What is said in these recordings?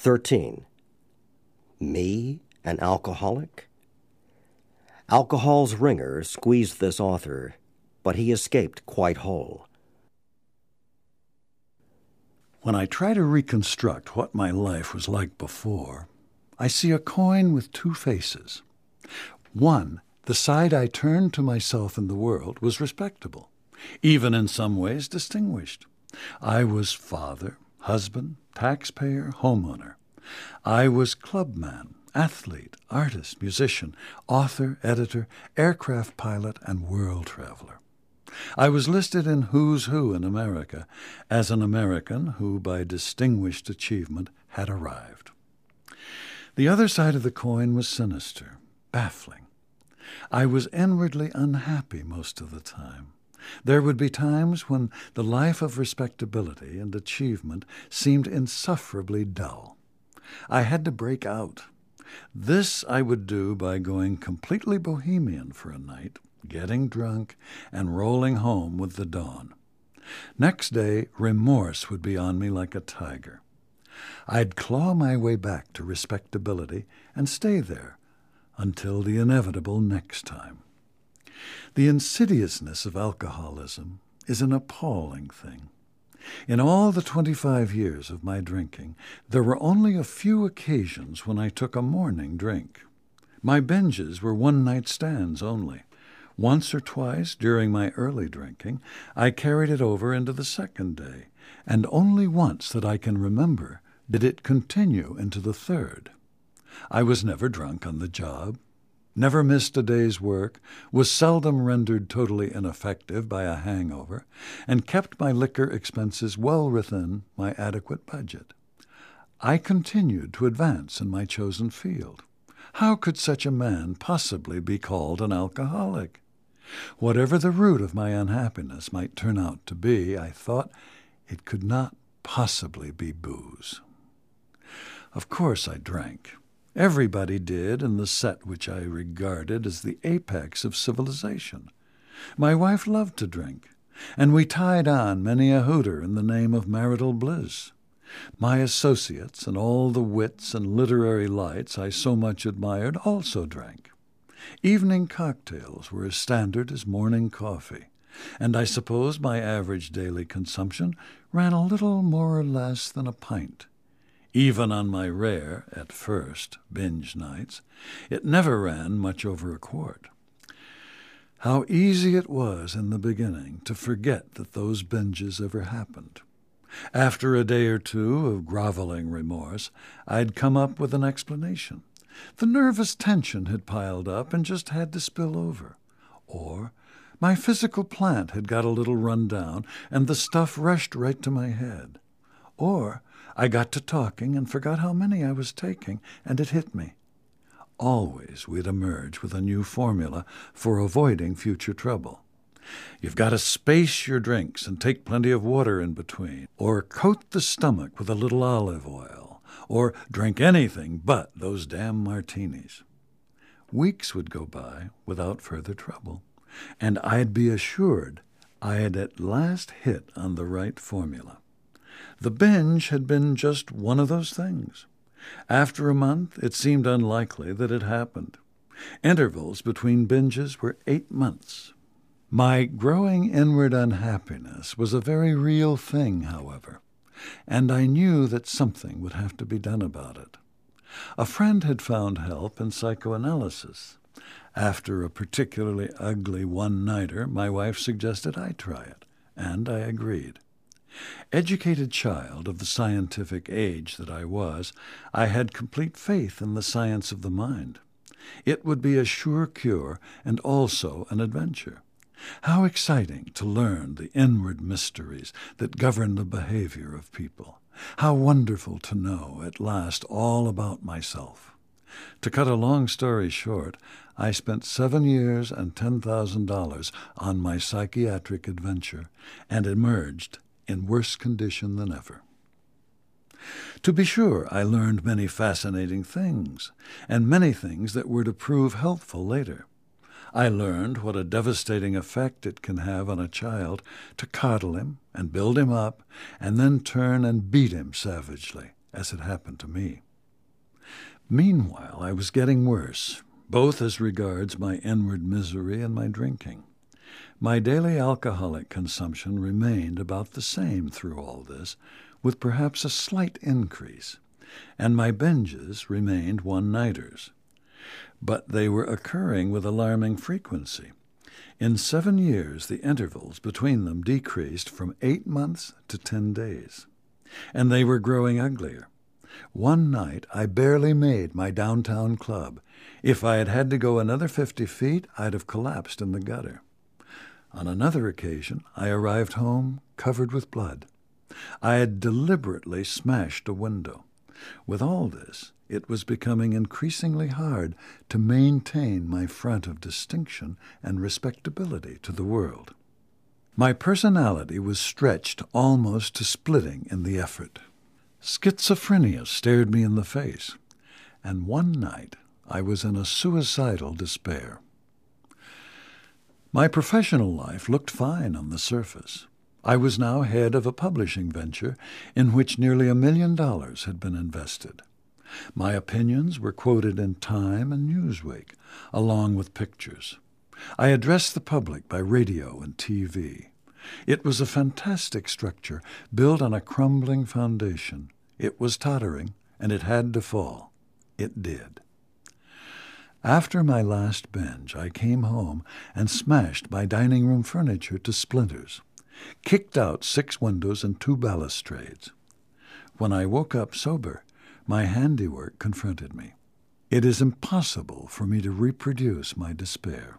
13. Me, an alcoholic? Alcohol's ringer squeezed this author, but he escaped quite whole. When I try to reconstruct what my life was like before, I see a coin with two faces. One, the side I turned to myself in the world, was respectable, even in some ways distinguished. I was father, husband, taxpayer, homeowner. I was clubman, athlete, artist, musician, author, editor, aircraft pilot, and world traveler. I was listed in Who's Who in America as an American who, by distinguished achievement, had arrived. The other side of the coin was sinister, baffling. I was inwardly unhappy most of the time. There would be times when the life of respectability and achievement seemed insufferably dull. I had to break out. This I would do by going completely bohemian for a night, getting drunk, and rolling home with the dawn. Next day, remorse would be on me like a tiger. I'd claw my way back to respectability and stay there until the inevitable next time. The insidiousness of alcoholism is an appalling thing. In all the 25 years of my drinking, there were only a few occasions when I took a morning drink. My binges were one-night stands only. Once or twice during my early drinking, I carried it over into the second day, and only once that I can remember did it continue into the third. I was never drunk on the job, never missed a day's work, was seldom rendered totally ineffective by a hangover, and kept my liquor expenses well within my adequate budget. I continued to advance in my chosen field. How could such a man possibly be called an alcoholic? Whatever the root of my unhappiness might turn out to be, I thought it could not possibly be booze. Of course I drank. Everybody did in the set which I regarded as the apex of civilization. My wife loved to drink, and we tied on many a hooter in the name of marital bliss. My associates and all the wits and literary lights I so much admired also drank. Evening cocktails were as standard as morning coffee, and I suppose my average daily consumption ran a little more or less than a pint. Even on my rare, at first, binge nights, it never ran much over a quart. How easy it was in the beginning to forget that those binges ever happened. After a day or two of groveling remorse, I'd come up with an explanation. The nervous tension had piled up and just had to spill over. Or my physical plant had got a little run down and the stuff rushed right to my head. Or I got to talking and forgot how many I was taking, and it hit me. Always we'd emerge with a new formula for avoiding future trouble. You've got to space your drinks and take plenty of water in between, or coat the stomach with a little olive oil, or drink anything but those damn martinis. Weeks would go by without further trouble, and I'd be assured I had at last hit on the right formula. The binge had been just one of those things. After a month, it seemed unlikely that it happened. Intervals between binges were 8 months. My growing inward unhappiness was a very real thing, however, and I knew that something would have to be done about it. A friend had found help in psychoanalysis. After a particularly ugly one-nighter, my wife suggested I try it, and I agreed. Educated child of the scientific age that I was, I had complete faith in the science of the mind. It would be a sure cure and also an adventure. How exciting to learn the inward mysteries that govern the behavior of people. How wonderful to know at last all about myself. To cut a long story short, I spent 7 years and $10,000 on my psychiatric adventure and emerged in worse condition than ever. To be sure, I learned many fascinating things, and many things that were to prove helpful later. I learned what a devastating effect it can have on a child to coddle him and build him up, and then turn and beat him savagely, as had happened to me. Meanwhile, I was getting worse, both as regards my inward misery and my drinking. My daily alcoholic consumption remained about the same through all this, with perhaps a slight increase, and my binges remained one-nighters. But they were occurring with alarming frequency. In 7 years, the intervals between them decreased from 8 months to 10 days, and they were growing uglier. One night, I barely made my downtown club. If I had had to go another 50 feet, I'd have collapsed in the gutter. On another occasion, I arrived home covered with blood. I had deliberately smashed a window. With all this, it was becoming increasingly hard to maintain my front of distinction and respectability to the world. My personality was stretched almost to splitting in the effort. Schizophrenia stared me in the face, and one night I was in a suicidal despair. My professional life looked fine on the surface. I was now head of a publishing venture in which nearly $1 million had been invested. My opinions were quoted in Time and Newsweek, along with pictures. I addressed the public by radio and TV. It was a fantastic structure built on a crumbling foundation. It was tottering, and it had to fall. It did. After my last binge, I came home and smashed my dining room furniture to splinters, kicked out 6 windows and 2 balustrades. When I woke up sober, my handiwork confronted me. It is impossible for me to reproduce my despair.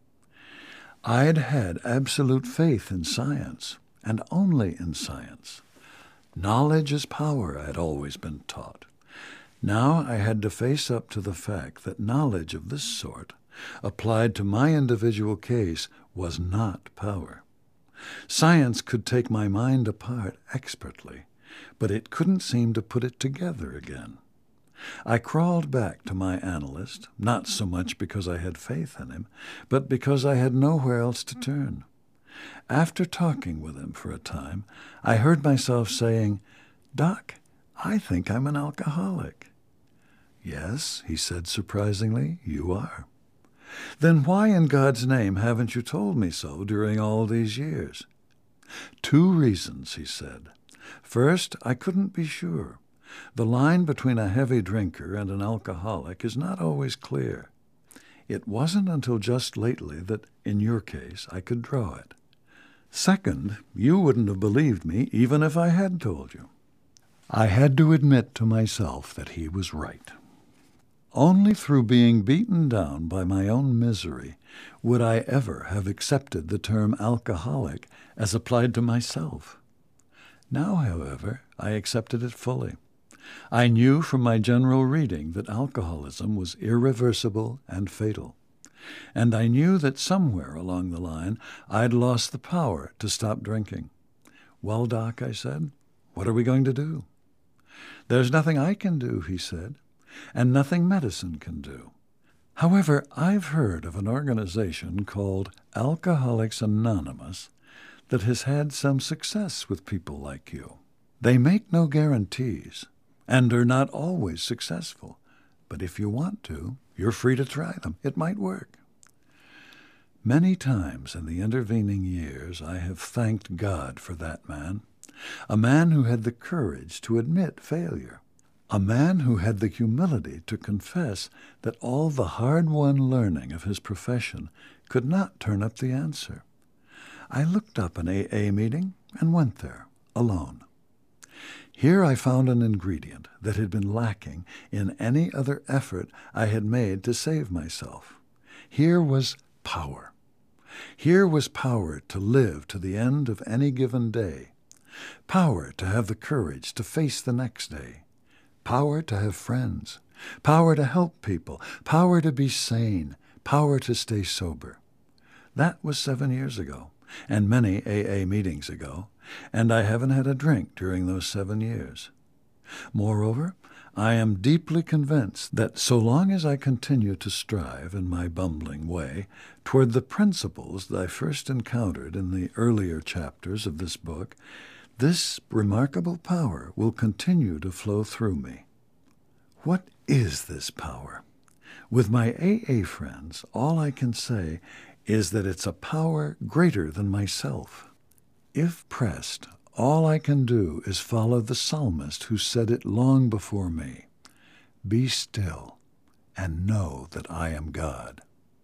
I had had absolute faith in science, and only in science. Knowledge is power, I had always been taught. Now I had to face up to the fact that knowledge of this sort, applied to my individual case, was not power. Science could take my mind apart expertly, but it couldn't seem to put it together again. I crawled back to my analyst, not so much because I had faith in him, but because I had nowhere else to turn. After talking with him for a time, I heard myself saying, "Doc, I think I'm an alcoholic." "Yes," he said surprisingly, "you are." "Then why in God's name haven't you told me so during all these years?" "2 reasons," he said. "First, I couldn't be sure. The line between a heavy drinker and an alcoholic is not always clear. It wasn't until just lately that, in your case, I could draw it. Second, you wouldn't have believed me even if I had told you." I had to admit to myself that he was right. Only through being beaten down by my own misery would I ever have accepted the term alcoholic as applied to myself. Now, however, I accepted it fully. I knew from my general reading that alcoholism was irreversible and fatal. And I knew that somewhere along the line I'd lost the power to stop drinking. "Well, Doc," I said, "what are we going to do?" "There's nothing I can do," he said, "and nothing medicine can do. However, I've heard of an organization called Alcoholics Anonymous that has had some success with people like you. They make no guarantees and are not always successful, but if you want to, you're free to try them. It might work." Many times in the intervening years I have thanked God for that man, a man who had the courage to admit failure, a man who had the humility to confess that all the hard-won learning of his profession could not turn up the answer. I looked up an AA meeting and went there, alone. Here I found an ingredient that had been lacking in any other effort I had made to save myself. Here was power. Here was power to live to the end of any given day, power to have the courage to face the next day, power to have friends, power to help people, power to be sane, power to stay sober. That was 7 years ago, and many AA meetings ago, and I haven't had a drink during those 7 years. Moreover, I am deeply convinced that so long as I continue to strive in my bumbling way toward the principles that I first encountered in the earlier chapters of this book, This remarkable power will continue to flow through me. What is this power? With my AA friends, all I can say is that it's a power greater than myself. If pressed, all I can do is follow the psalmist who said it long before me, "Be still and know that I am God."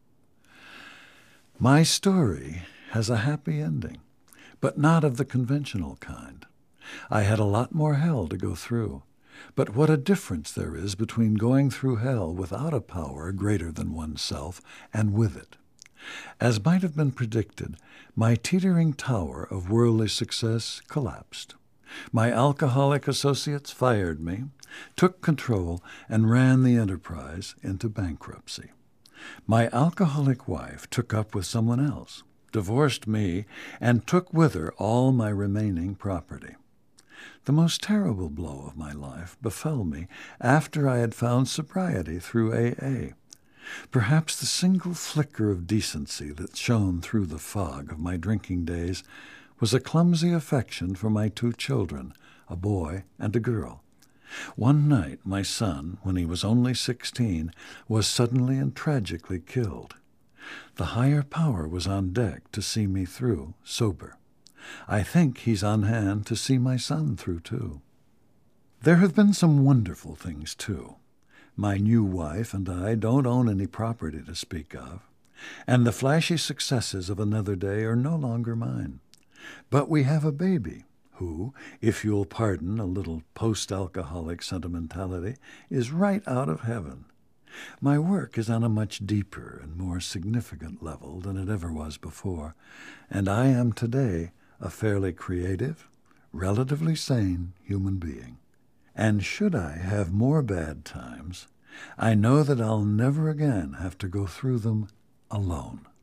My story has a happy ending, but not of the conventional kind. I had a lot more hell to go through, but what a difference there is between going through hell without a power greater than oneself and with it. As might have been predicted, my teetering tower of worldly success collapsed. My alcoholic associates fired me, took control, and ran the enterprise into bankruptcy. My alcoholic wife took up with someone else, divorced me, and took with her all my remaining property. The most terrible blow of my life befell me after I had found sobriety through AA. Perhaps the single flicker of decency that shone through the fog of my drinking days was a clumsy affection for my 2 children, a boy and a girl. One night my son, when he was only 16, was suddenly and tragically killed. The higher power was on deck to see me through, sober. I think he's on hand to see my son through, too. There have been some wonderful things, too. My new wife and I don't own any property to speak of, and the flashy successes of another day are no longer mine. But we have a baby who, if you'll pardon a little post-alcoholic sentimentality, is right out of heaven. My work is on a much deeper and more significant level than it ever was before, and I am today a fairly creative, relatively sane human being. And should I have more bad times, I know that I'll never again have to go through them alone.